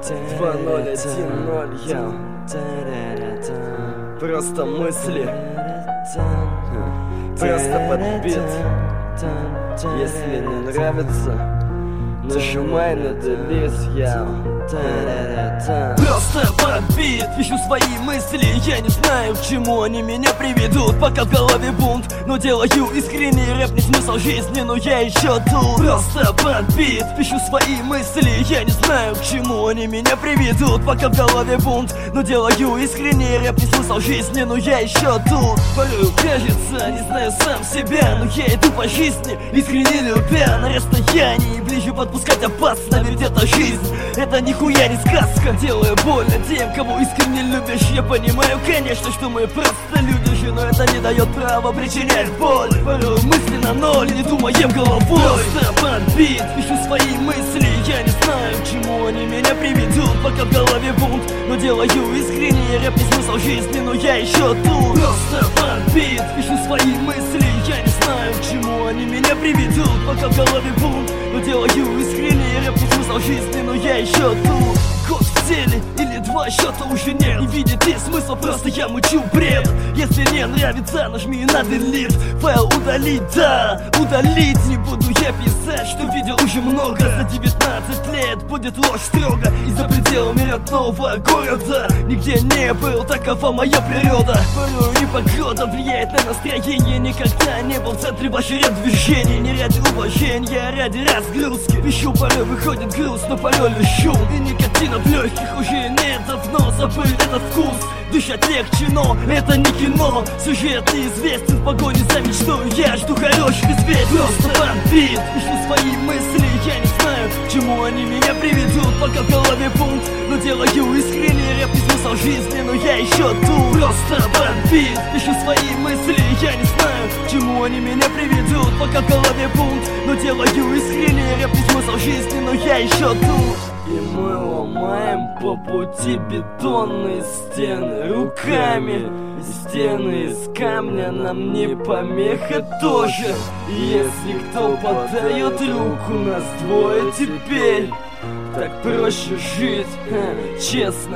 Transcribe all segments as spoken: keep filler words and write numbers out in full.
два ноль один ноль, я просто мысли, просто под бит. Если не нравится, нажимай на delete, я просто подбит, пишу свои мысли. Я не знаю, к чему они меня приведут. Пока в голове бунт, но делаю искренний рэп. Не смысл жизни, но я еще тут. Просто подбит, пишу свои мысли. Я не знаю, к чему они меня приведут. Пока в голове бунт, но делаю искренний рэп. Не смысл жизни, но я еще тут. Порой кажется, не знаю сам себя, но я иду по жизни, искренне любя. На расстоянии ближе подпускать опасно, ведь это жизнь, это нихуя не сказка. Делаю больно тем, кого искренне любишь. Я понимаю, конечно, что мы просто люди же, но это не дает права причинять боль. Порой мысли на ноль, не думаем головой. Просто подбит, пишу свои мысли. Я не знаю, к чему они меня приведут. Пока в голове бунт, но делаю искренний рэп. Не смысл жизни, но я еще тут. Просто подбит, пишу свои мысли. Я не знаю, к чему они меня приведут. Пока в голове бунт, но делаю искренний рэп. Не смысл жизни, но я еще тут. Год в теле или два счета уже нет. Не видит и смысла, просто я мучу бред. Если не нравится, нажми на delete. Файл удалить, да, удалить. Не буду я писать, что видел уже много. За девятнадцать лет будет ложь строго. И за пределами родного города нигде не был, такова моя природа. Порой непогода влияет на настроение. Никогда не был в центре ваших движений. Не ради уважения, а ради разгрузки. Пищу порой выходит груз, но порой лишь шум. И никотина в легких уже нет, давно забыл этот вкус. Дышать легче, но это не кино. Сюжет неизвестен, в погоне за мечтой. Я жду хороших известий. Просто подбит, пишу свои мысли. Я не знаю, к чему они меня приведут. Пока в голове бунт, но делаю искренний рэп. Не смысл жизни, но я еще тут. Просто подбит, пишу свои мысли. Я не знаю, к чему они меня приведут. Пока в голове бунт, но делаю искренний рэп. Не смысл жизни, но я еще тут. И мы ломаем по пути бетонные стены руками. И стены из камня нам не помеха тоже. И если кто подает руку, нас двое теперь. Так проще жить, ха, честно,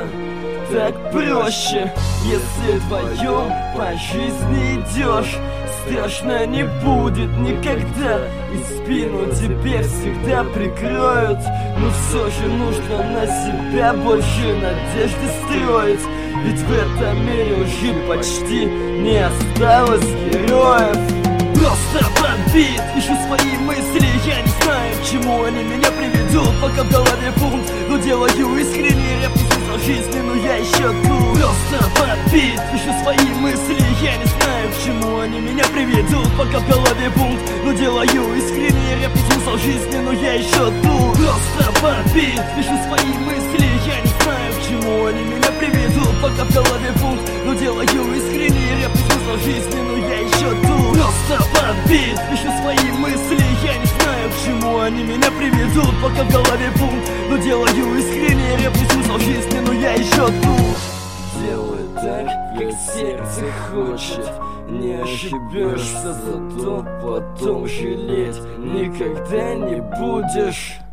так проще. Если вдвоем по жизни идешь, страшно не будет никогда. И спину теперь всегда прикроют. Но все же нужно на себя больше надежды строить. Ведь в этом мире уже почти не осталось героев. Просто подбит, пишу свои мысли. Я не знаю, к чему они меня приведут. Пока в голове бунт, но делаю искренний рэп. Не смысл жизни, но я еще тут. Просто подбит, пишу свои мысли. Я не знаю, к чему они меня приведут. Пока в голове бунт, но делаю искренний рэп. Не смысл жизни, но я еще тут. Просто подбит, пишу свои мысли. Я не знаю, к чему они меня приведут. Пока в голове бунт, но делаю искренний рэп. Не смысл жизни, но я еще тут. Просто подбит, пишу свои мысли. Я не знаю, к чему они меня приведут. Пока в голове бунт, но делаю искренний рэп. Не смысл жизни, но я еще тут. Делай так, как сердце хочет. Не ошибешься, зато потом жалеть никогда не будешь.